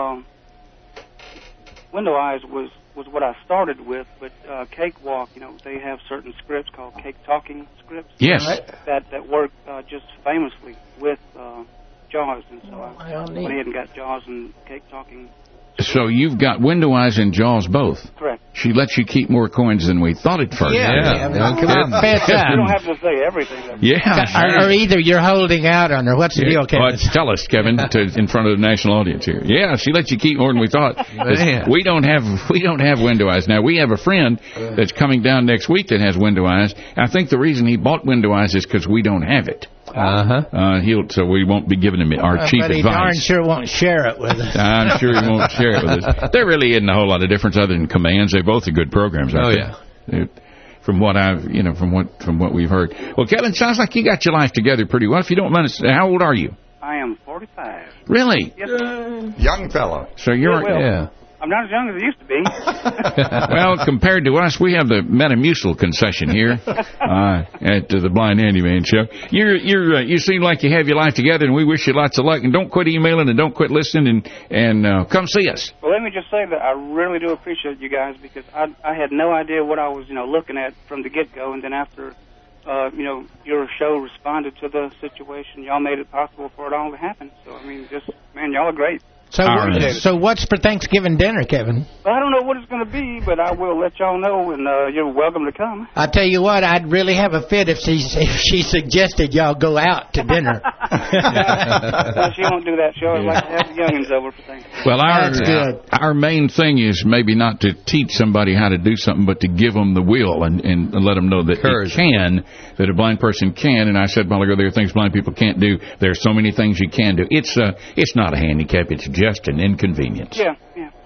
Window Eyes was what I started with, but Cakewalk, they have certain scripts called Cake Talking scripts. Yes. That work just famously with JAWS, and so I went ahead and got JAWS and Cake Talking. So you've got Window Eyes and JAWS both. Correct. She lets you keep more coins than we thought at first. Yeah. Come on. You don't have to say everything. Yeah. Or either you're holding out on her. What's the deal, Kevin? Well, tell us, Kevin, in front of the national audience here. Yeah, she lets you keep more than we thought. We don't have Window Eyes now. We have a friend that's coming down next week that has Window Eyes. I think the reason he bought Window Eyes is because we don't have it. So we won't be giving him our cheap but he advice. darn sure won't share it with us. I'm sure he won't share it with us. There really isn't a whole lot of difference other than commands. They both are good programs. I think. From what from what we've heard. Well, Kevin, sounds like you got your life together pretty well. If you don't mind, how old are you? I am 45. Really? Yes, sir. Young fellow. So you're I'm not as young as I used to be. Well, compared to us, we have the Metamucil concession here at the Blind Handyman Show. You seem like you have your life together, and we wish you lots of luck. And don't quit emailing, and don't quit listening, and come see us. Well, let me just say that I really do appreciate you guys, because I had no idea what I was looking at from the get-go, and then after your show responded to the situation, y'all made it possible for it all to happen. So y'all are great. So what's for Thanksgiving dinner, Kevin? Well, I don't know what it's going to be, but I will let y'all know, and you're welcome to come. I tell you what, I'd really have a fit if she suggested y'all go out to dinner. Well, she won't do that. She'll always like to have the youngins over for Thanksgiving. Well, That's good. Our main thing is maybe not to teach somebody how to do something, but to give them the will and let them know that that a blind person can. And I said a while ago, there are things blind people can't do. There are so many things you can do. It's not a handicap. It's just an inconvenience. Yeah.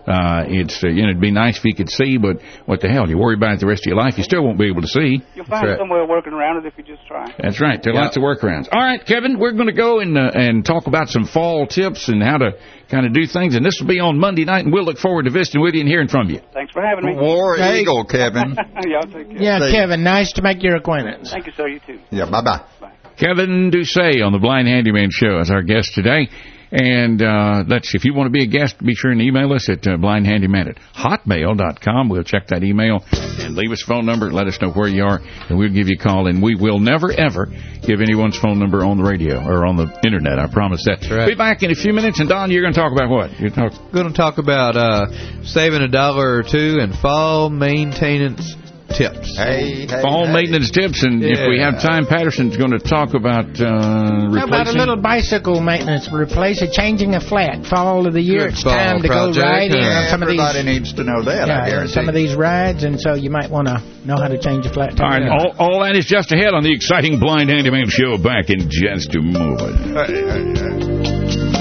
It'd be nice if you could see, but what the hell? You worry about it the rest of your life, you still won't be able to see. You'll find some way of working around it if you just try. That's right. There are lots of workarounds. All right, Kevin, we're going to go and talk about some fall tips and how to kind of do things, and this will be on Monday night, and we'll look forward to visiting with you and hearing from you. Thanks for having me. War Eagle, Kevin. Y'all take care. Yeah, Kevin, nice to make your acquaintance. Thank you, sir. You too. Yeah, bye-bye. Bye. Kevin Doucet on the Blind Handyman Show is our guest today. And if you want to be a guest, be sure and email us at blindhandyman@hotmail.com. We'll check that email and leave us a phone number. Let us know where you are, and we'll give you a call. And we will never, ever give anyone's phone number on the radio or on the Internet. I promise that. That's right. Be back in a few minutes. And, Don, you're going to talk about what? We're going to talk about saving $1 or $2 in fall maintenance tips. Fall maintenance tips, and if we have time, Patterson's going to talk about How about a little bicycle maintenance? Changing a flat. Fall of the year, it's time to go riding. Everybody needs to know that, I guarantee. Some of these rides, and so you might want to know how to change a flat tire. All right, all that is just ahead on the exciting Blind Handyman Show. Back in just a moment.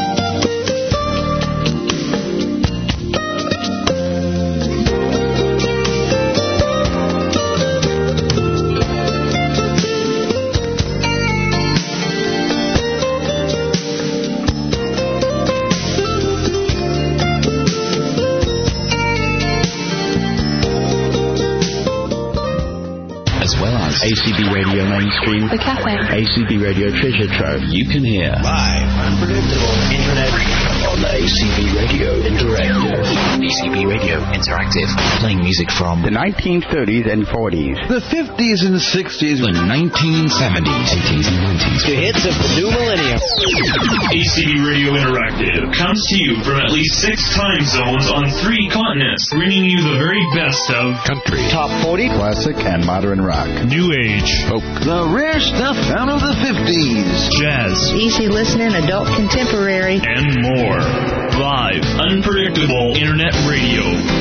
ACB Radio Mainstream, The Cafe, ACB Radio Treasure Trove. You can hear live, unpredictable internet radio on the ACB Radio Interactive. ACB Radio Interactive, playing music from the 1930s and 40s, the 50s and 60s, the 1970s, 80s and 90s, the hits of the new millennium. ACB Radio Interactive comes to you from at least 6 time zones on 3 continents, bringing you the very best of country, top 40, classic and modern rock, new age, folk, the rare stuff out of the 50s, jazz, easy listening, adult contemporary, and more. Live, unpredictable internet radio.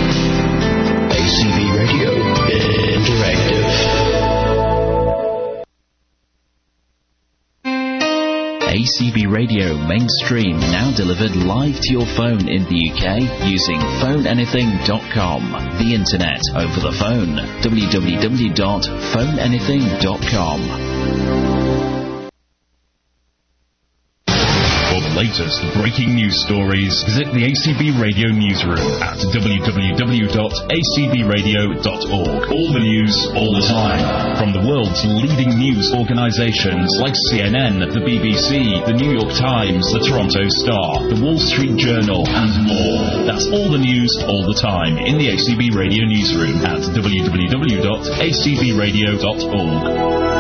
ACB Radio Interactive. ACB Radio Mainstream, now delivered live to your phone in the UK using PhoneAnything.com. The internet, over the phone, www.phoneanything.com. For latest breaking news stories, visit the ACB Radio Newsroom at www.acbradio.org. All the news, all the time. From the world's leading news organizations like CNN, the BBC, the New York Times, the Toronto Star, the Wall Street Journal, and more. That's all the news, all the time in the ACB Radio Newsroom at www.acbradio.org.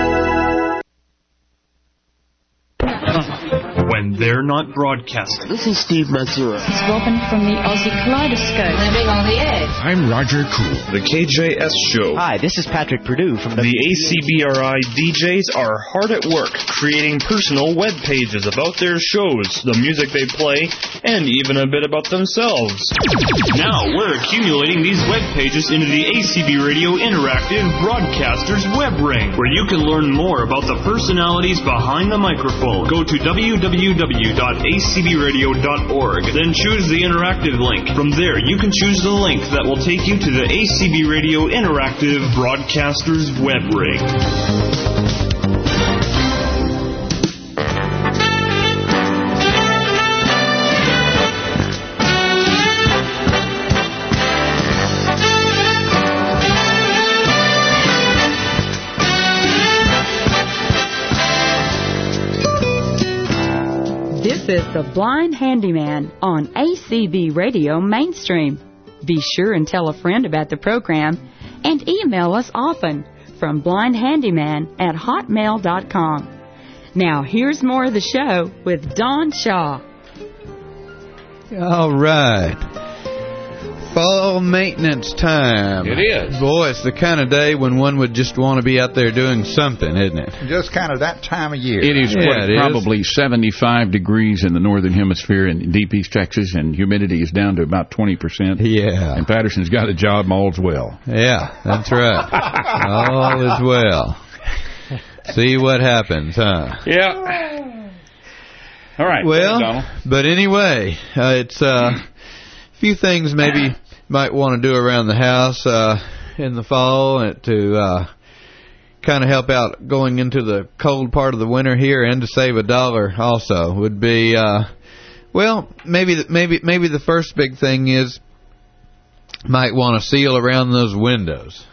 When they're not broadcasting. This is Steve Mazzura. It's Robin from the Aussie Kaleidoscope. Living on the edge. I'm Roger Cool. The KJS Show. Hi, this is Patrick Perdue from the ACBRI DJs are hard at work creating personal web pages about their shows, the music they play, and even a bit about themselves. Now we're accumulating these web pages into the ACB Radio Interactive Broadcasters web ring, where you can learn more about the personalities behind the microphone. Go to www.acbradio.org, then choose the interactive link. From there, you can choose the link that will take you to the ACB Radio Interactive Broadcasters web ring. This is The Blind Handyman on ACB Radio Mainstream. Be sure and tell a friend about the program and email us often from blindhandyman@hotmail.com. Now, here's more of the show with Don Shaw. All right. Fall maintenance time. It is. Boy, it's the kind of day when one would just want to be out there doing something, isn't it? Just kind of that time of year. It is probably 75 degrees in the northern hemisphere in deep East Texas, and humidity is down to about 20%. Yeah. And Patterson's got a job, all's well. Yeah, that's right. All is well. See what happens, huh? Yeah. All right. Well, but anyway, it's a few things maybe might want to do around the house in the fall to kind of help out going into the cold part of the winter here, and to save $1 also would be well, maybe the first big thing is might want to seal around those windows.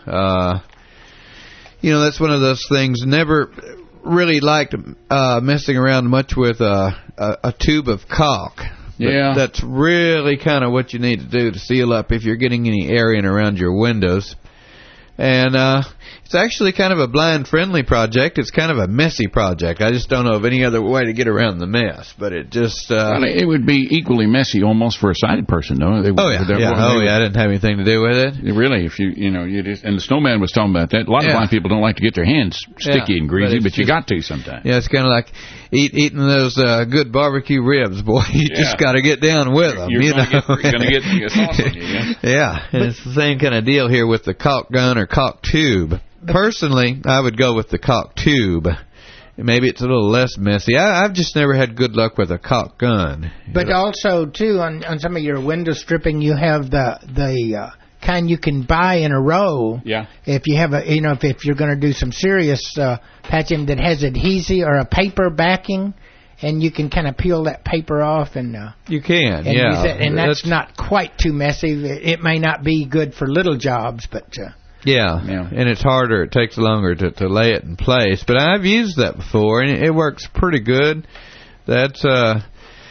You know, that's one of those things. Never really liked messing around much with a tube of caulk. Yeah. That's really kind of what you need to do to seal up if you're getting any air in around your windows. And it's actually kind of a blind-friendly project. It's kind of a messy project. I just don't know of any other way to get around the mess. But it just... well, it would be equally messy almost for a sighted person, though. I didn't have anything to do with it. Really, if you just... And the snowman was talking about that. A lot of blind people don't like to get their hands sticky and greasy, but you got to sometimes. Yeah, it's kind of like eating those good barbecue ribs, boy. You just got to get down with them. You're going to get sauce on you, yeah? Yeah, and it's the same kind of deal here with the caulk gun or caulk tube. Personally, I would go with the caulk tube. Maybe it's a little less messy. I've just never had good luck with a caulk gun. But also, too, on some of your window stripping, you have the kind you can buy in a row. Yeah. If you have if you're going to do some serious patching that has adhesive or a paper backing, and you can kind of peel that paper off and you can, and use it, and that's not quite too messy. It may not be good for little jobs, but yeah, and it's harder. It takes longer to lay it in place. But I've used that before, and it works pretty good. That's and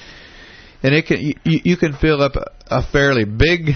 it can you can fill up a fairly big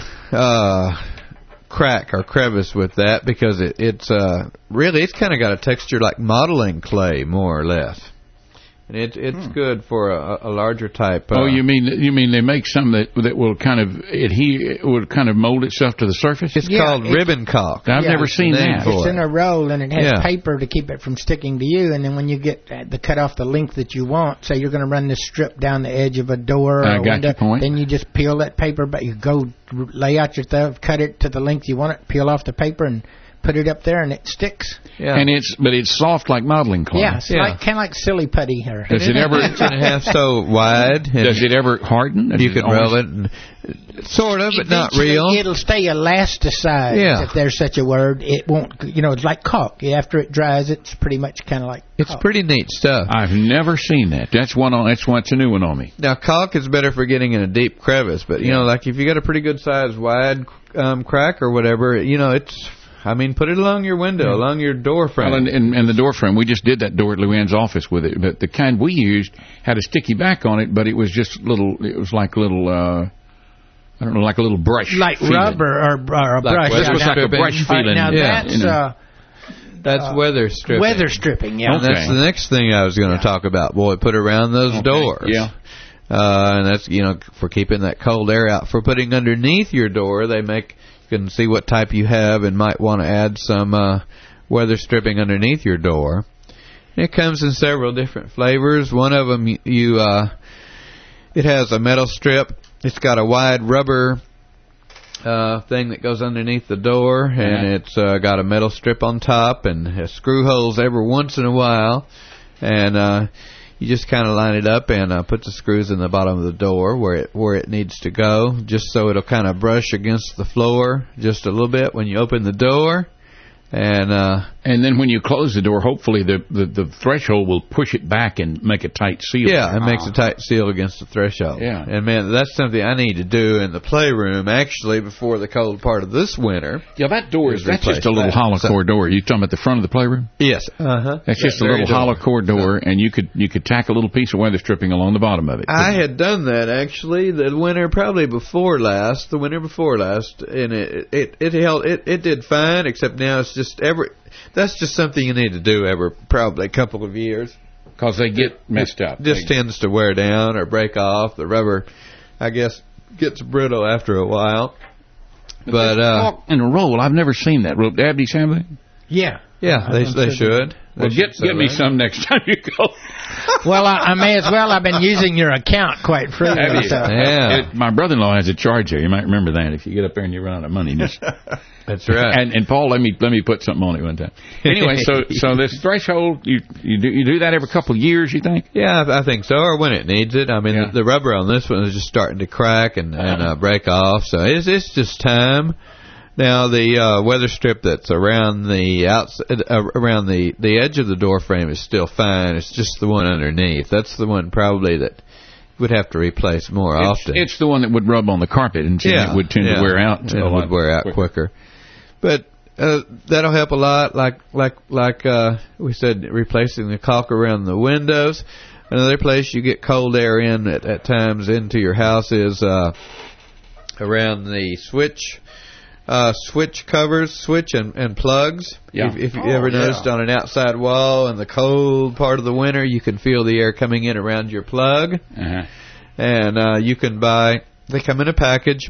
crack or crevice with that, because it's really it's kind of got a texture like modeling clay, more or less. And it's good for a larger type. Oh, you mean they make some that will kind of would kind of mold itself to the surface? It's called ribbon caulk. I've never seen that. It's in a roll, and it has paper to keep it from sticking to you. And then when you get cut off the length that you want, say you're going to run this strip down the edge of a door or a window, then you just peel that paper. But you go lay out your stuff, cut it to the length you want it, peel off the paper, and put it up there and it sticks. Yeah. And it's soft like modeling clay. Yeah, it's like kind of like silly putty. Does it ever? Inch and a half so wide. Does it ever harden? You can rub it, and, sort of, but not real. It'll stay elasticized, if there's such a word. It won't. It's like caulk. After it dries, it's pretty much kind of like. It's caulk. pretty neat stuff. I've never seen that. That's a new one on me. Now caulk is better for getting in a deep crevice, but like if you got a pretty good size wide crack or whatever, it's. I mean, put it along your window, along your door frame. Well, and the door frame, we just did that door at Luann's office with it. But the kind we used had a sticky back on it, but it was just little. It was like little. I don't know, like a little brush. Like feeling. Rubber or a brush. This was like a brush feeling. Now that's weather stripping. Weather stripping, yeah. Okay. That's the next thing I was going to talk about. Boy, put around those doors. Yeah. And that's for keeping that cold air out. For putting underneath your door, you can see what type you have and might want to add some weather stripping underneath your door. It comes in several different flavors. One of them, it has a metal strip. It's got a wide rubber thing that goes underneath the door, and it's got a metal strip on top and has screw holes every once in a while. And you just kind of line it up and put the screws in the bottom of the door where it needs to go, just so it'll kind of brush against the floor just a little bit when you open the door. And then when you close the door, hopefully the threshold will push it back and make a tight seal. Yeah, it makes a tight seal against the threshold. Yeah. And, man, that's something I need to do in the playroom, actually, before the cold part of this winter. Yeah, that's just a little hollow core door. You talking about the front of the playroom? Yes. That's just a little hollow core door, and you could tack a little piece of weather stripping along the bottom of it. I had done that, actually, the winter before last, and it did fine, except now it's just that's just something you need to do every probably a couple of years. Because they get messed up. Just tends to wear down or break off. The rubber, I guess, gets brittle after a while. But in a roll, I've never seen that. Will Abdi's have that? Yeah. Yeah, they should. Well, get me some next time you go. Well, I may as well. I've been using your account quite freely. So. Yeah. My brother-in-law has a charge there. You might remember that if you get up there and you run out of money. That's right. And Paul, let me put something on it one time. Anyway, so this threshold, you do that every couple of years, you think? Yeah, I think so, or when it needs it. I mean, the rubber on this one is just starting to crack and break off, so it's just time. Now the weather strip that's around the around the edge of the door frame is still fine. It's just the one underneath. That's the one probably that would have to replace more often. It's the one that would rub on the carpet and it would tend to wear out. It would wear out quicker. But that'll help a lot. Like we said, replacing the caulk around the windows. Another place you get cold air in at times into your house is around the switch covers, and plugs. Yeah. If you ever noticed on an outside wall in the cold part of the winter, you can feel the air coming in around your plug. Uh-huh. And you can they come in a package.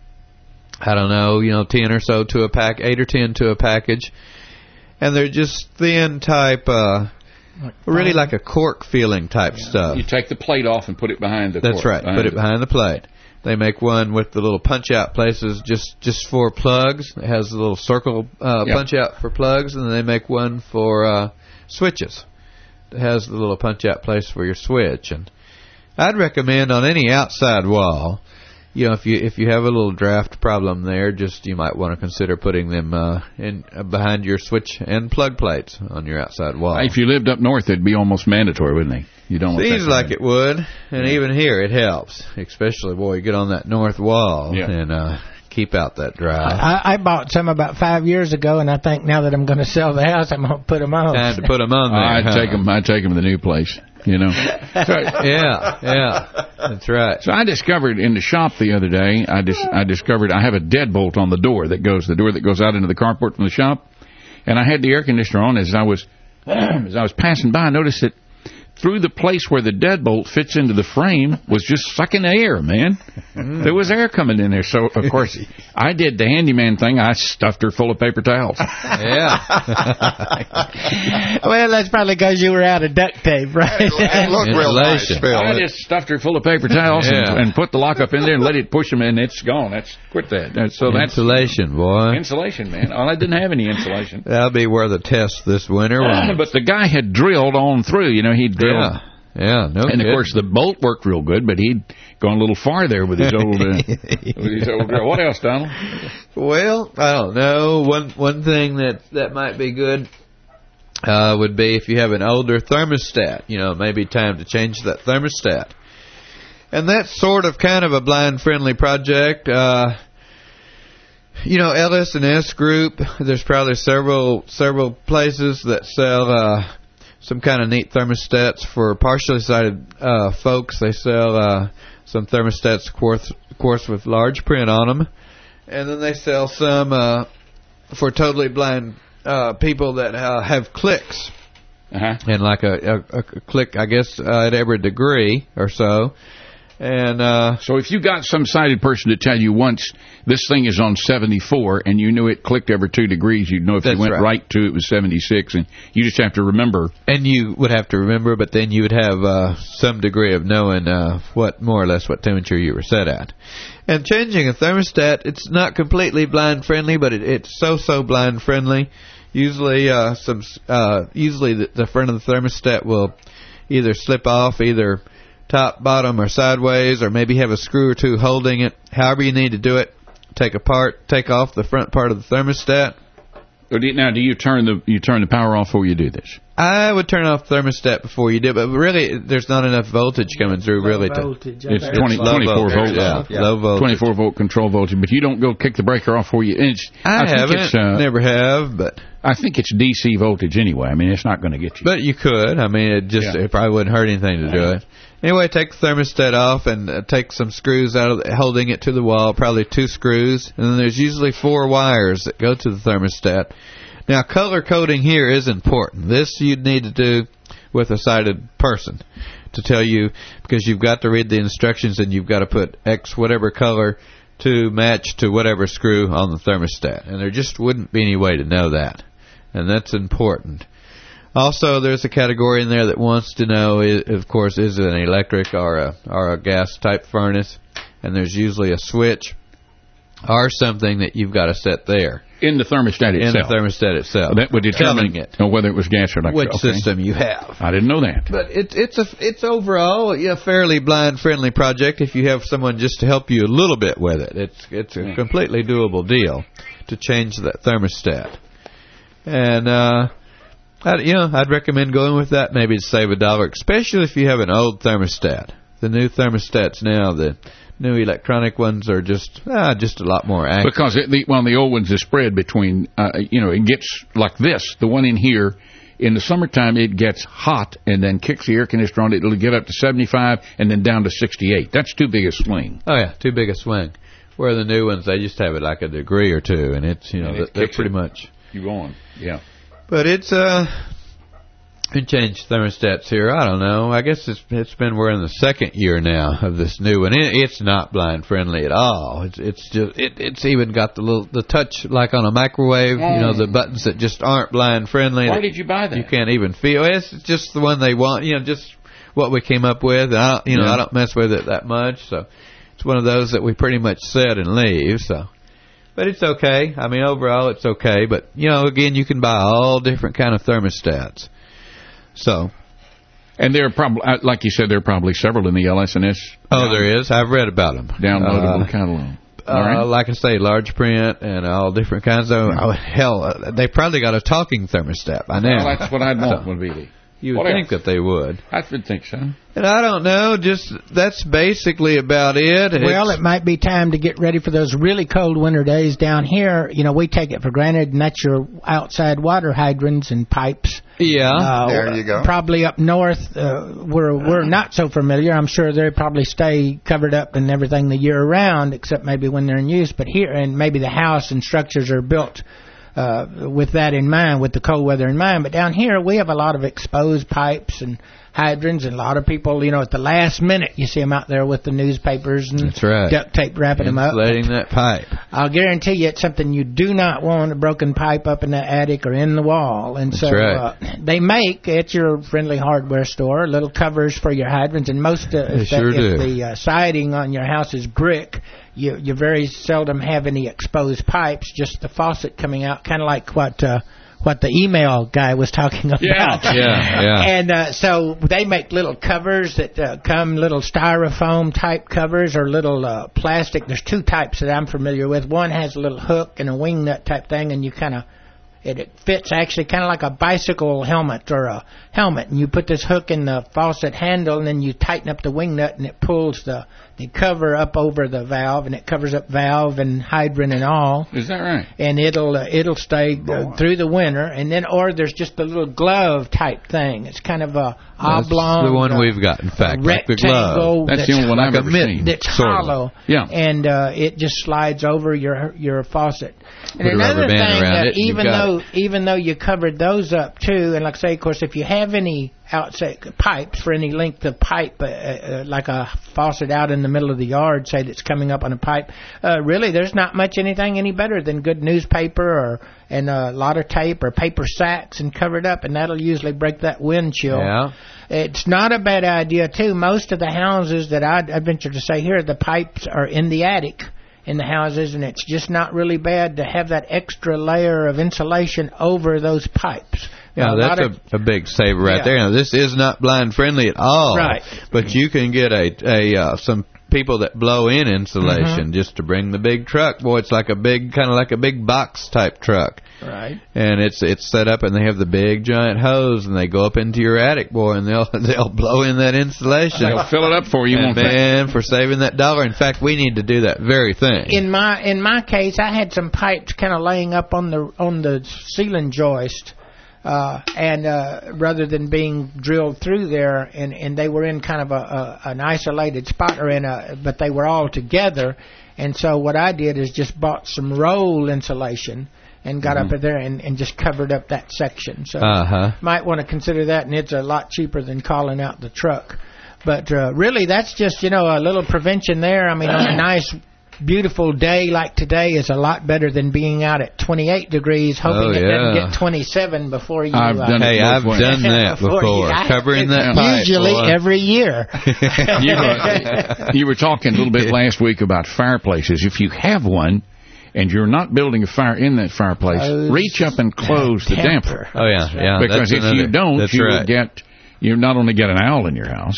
I don't know, 10 or so to a pack, 8 or 10 to a package. And they're just thin type, really like a cork feeling type stuff. You take the plate off and put it behind the cork. That's right, put it behind the plate. They make one with the little punch-out places just for plugs. It has a little circle punch-out for plugs, and then they make one for switches. It has the little punch-out place for your switch. And I'd recommend on any outside wall, if you have a little draft problem there, you might want to consider putting them in behind your switch and plug plates on your outside wall. If you lived up north, it'd be almost mandatory, wouldn't it? You don't. Seems like it would, and even here it helps, especially you get on that north wall and keep out that dry. I bought some about 5 years ago, and I think now that I'm going to sell the house, I'm going to put them on. Time to put them on there. I'd take them to the new place. Yeah, that's right. So I discovered in the shop the other day, I discovered I have a deadbolt on the door that goes out into the carport from the shop, and I had the air conditioner on as I was passing by. I noticed that through the place where the deadbolt fits into the frame was just sucking air, man. There was air coming in there. So, of course, I did the handyman thing. I stuffed her full of paper towels. Yeah. Well, that's probably because you were out of duct tape, right? It looked real nice, Phil. I just stuffed her full of paper towels and put the lockup in there and let it push them, and it's gone. Quit that. So that's insulation, boy. Insulation, man. Oh, I didn't have any insulation. That'll be worth a test this winter. But the guy had drilled on through. You know, he'd drilled. Yeah, no. And of course, the bolt worked real good, but he'd gone a little far there with his old drill. What else, Donald? Well, I don't know. One thing that might be good would be if you have an older thermostat. You know, maybe time to change that thermostat. And that's sort of kind of a blind-friendly project. You know, LS&S Group, there's probably several places that sell some kind of neat thermostats for partially sighted folks. They sell some thermostats, of course, with large print on them. And then they sell some for totally blind people that have clicks. And like a click, I guess, at every degree or so. And so if you got some sighted person to tell you once this thing is on 74 and you knew it clicked every 2 degrees, you'd know if you went right to it was 76, and you just have to remember. And you would have to remember, but then you would have some degree of knowing more or less what temperature you were set at. And changing a thermostat, it's not completely blind friendly, but it's so blind friendly. Usually the front of the thermostat will either slip off, either top, bottom, or sideways, or maybe have a screw or two holding it. However you need to do it, take off the front part of the thermostat. Now, do you turn the power off before you do this? I would turn off the thermostat before you do, but really, there's not enough voltage coming through. It's 24 volts. Yeah, low voltage. 24 volt control voltage, but you don't go kick the breaker off before you. I haven't. Never have, but I think it's DC voltage anyway. I mean, it's not going to get you. But you could. I mean, it probably wouldn't hurt anything to do it. Anyway, take the thermostat off and take some screws out of holding it to the wall, probably 2 screws, and then there's usually 4 wires that go to the thermostat. Now, color coding here is important. This you'd need to do with a sighted person to tell you, because you've got to read the instructions and you've got to put X whatever color to match to whatever screw on the thermostat. And there just wouldn't be any way to know that. And that's important. Also, there's a category in there that wants to know, of course, is it an electric or a gas-type furnace? And there's usually a switch or something that you've got to set there. In the thermostat itself? In the thermostat itself. That would determine whether it was gas or electric. Which system you have. I didn't know that. But it's overall a fairly blind-friendly project if you have someone just to help you a little bit with it. It's a completely doable deal to change that thermostat. And I'd recommend going with that, maybe to save $1, especially if you have an old thermostat. The new thermostats now, the new electronic ones are just a lot more accurate. Because the old ones are spread between, it gets like this. The one in here, in the summertime, it gets hot and then kicks the air conditioner on. It'll get up to 75 and then down to 68. That's too big a swing. Oh, yeah, too big a swing. Where the new ones, they just have it like a degree or two, and it's, they're pretty much. You go on, yeah. But it's been changed thermostats here. I don't know. I guess we're in the second year now of this new one. It's not blind friendly at all. It's even got the touch like on a microwave. The buttons that just aren't blind friendly. Why did you buy that? You can't even feel. It's just the one they want. Just what we came up with. And I don't mess with it that much. So it's one of those that we pretty much set and leave. So. But it's okay. I mean, overall, it's okay. But, again, you can buy all different kind of thermostats. So. And there are probably, like you said, there are probably several in the LS&S. Oh, there is. I've read about them. Downloadable catalog. Right. Like I say, large print and all different kinds of. They probably got a talking thermostat by now. Well, that's what I'd want would be. You would think that they would. I would think so. And I don't know, that's basically about it. Well, it might be time to get ready for those really cold winter days down here. We take it for granted, and that's your outside water hydrants and pipes. Yeah, there you go. Probably up north, we're not so familiar. I'm sure they probably stay covered up and everything the year round, except maybe when they're in use. But here, and maybe the house and structures are built with that in mind, with the cold weather in mind. But down here, we have a lot of exposed pipes and hydrants, and a lot of people, at the last minute, you see them out there with the newspapers and That's right. duct tape wrapping them up. Insulating that pipe. I'll guarantee you it's something you do not want, a broken pipe up in the attic or in the wall. And That's so right. they make, at your friendly hardware store, little covers for your hydrants, and most if the siding on your house is brick, you very seldom have any exposed pipes, just the faucet coming out, kind of like what the email guy was talking about. Yeah. And so they make little covers that come, little styrofoam type covers or little plastic. There's two types that I'm familiar with. One has a little hook and a wing nut type thing, and you kind of it fits actually kind of like a bicycle helmet or a helmet, and you put this hook in the faucet handle, and then you tighten up the wing nut, and it pulls the cover up over the valve, and it covers up valve and hydrant and all. Is that right? And it'll stay through the winter, and then or there's just a little glove type thing. It's kind of a oblong. That's the one we've got, in fact, like the glove. That's the only one I've ever seen. That's hollow. Yeah. And it just slides over your faucet. And put a another rubber band thing, around it, even though you covered those up too, and like I say, of course, if you have any outside pipes for any length of pipe, like a faucet out in the middle of the yard, say that's coming up on a pipe, really there's not much anything any better than good newspaper and a lot of tape or paper sacks and cover it up, and that'll usually break that wind chill. Yeah. It's not a bad idea too. Most of the houses that I venture to say here, the pipes are in the attic in the houses, and it's just not really bad to have that extra layer of insulation over those pipes. Yeah, that's a big saver right there. Now, this is not blind friendly at all. Right. But you can get some people that blow in insulation just to bring the big truck. Boy, it's like kind of like a big box type truck. Right. And it's set up, and they have the big giant hose, and they go up into your attic, boy, and they'll blow in that insulation. They'll fill it up for you. And man, for saving that dollar. In fact, we need to do that very thing. In my case, I had some pipes kind of laying up on the ceiling joist. Rather than being drilled through there, and they were in kind of an isolated spot, but they were all together. And so what I did is just bought some roll insulation and got up there and just covered up that section. So might want to consider that, and it's a lot cheaper than calling out the truck. But really, that's just a little prevention there. I mean, on a nice beautiful day like today is a lot better than being out at 28 degrees hoping it doesn't get 27 before you... I've done that before. Covering that pipe. Usually every year. You were talking a little bit last week about fireplaces. If you have one and you're not building a fire in that fireplace, reach up and close the damper. Oh, yeah. Because if you don't, you not only get an owl in your house,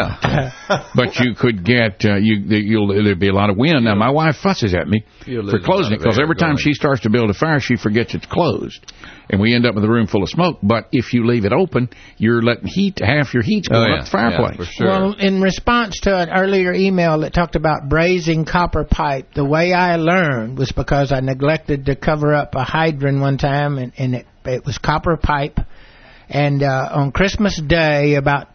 but you could get there'd be a lot of wind. Now my wife fusses at me for closing it because every time she starts to build a fire, she forgets it's closed, and we end up with a room full of smoke. But if you leave it open, you're letting half your heat's going up the fireplace. For sure. Well, in response to an earlier email that talked about brazing copper pipe, the way I learned was because I neglected to cover up a hydrant one time, and it was copper pipe. And on Christmas Day, about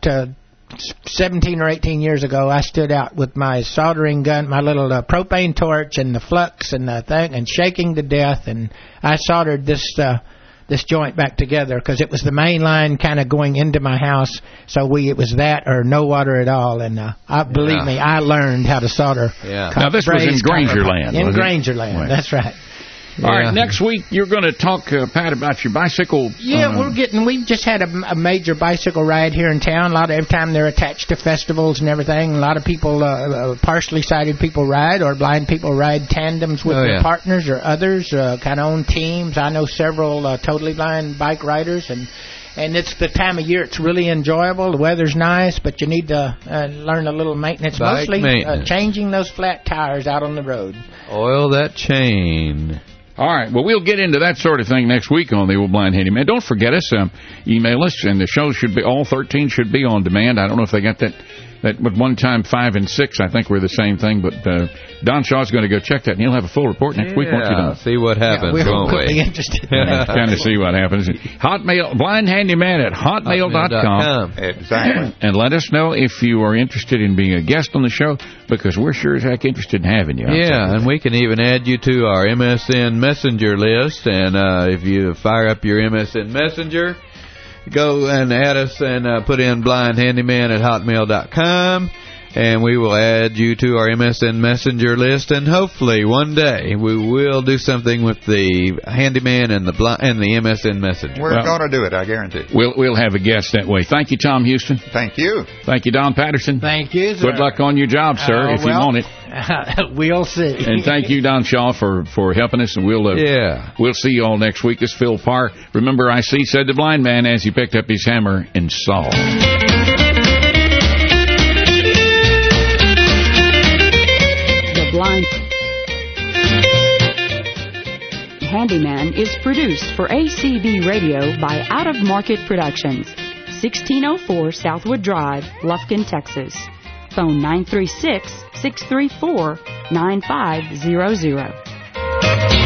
17 or 18 years ago, I stood out with my soldering gun, my little propane torch and the flux and the thing, and shaking to death. And I soldered this joint back together because it was the main line kind of going into my house. So it was that or no water at all. And believe me, I learned how to solder. Yeah. Now this was in Grangerland. In Grangerland, right. That's right. All right, next week you're going to talk, Pat, about your bicycle. Yeah, we just had a major bicycle ride here in town. Every time they're attached to festivals and everything, a lot of people, partially sighted people ride, or blind people ride tandems with their partners or others, kind of on teams. I know several totally blind bike riders, and it's the time of year it's really enjoyable. The weather's nice, but you need to learn a little maintenance. Mostly changing those flat tires out on the road. Oil that chain. All right, well, we'll get into that sort of thing next week on the Old Blind Handyman. Don't forget us, email us, and the show all 13 should be on demand. I don't know if they got that at one time 5 and 6, I think, were the same thing, but Don Shaw's going to go check that, and he'll have a full report next week, won't you, Don? See what happens, won't we? We're interested in that. Kind of see what happens. Hotmail, blindhandyman@hotmail.com. Exactly. And let us know if you are interested in being a guest on the show, because we're sure as heck interested in having you. And we can even add you to our MSN Messenger list, and if you fire up your MSN Messenger, go and add us and put in blindhandyman@hotmail.com. And we will add you to our MSN Messenger list, and hopefully one day we will do something with the handyman and the MSN Messenger. We're going to do it, I guarantee. We'll have a guest that way. Thank you, Tom Houston. Thank you. Thank you, Don Patterson. Thank you, sir. Good luck on your job, sir, if you want it. We'll see. And thank you, Don Shaw, for helping us, and we'll see you all next week. This is Phil Parr. Remember, I see, said the blind man as he picked up his hammer and saw. Blind Handyman is produced for ACB Radio by Out of Market Productions, 1604 Southwood Drive, Lufkin, Texas. Phone 936-634-9500.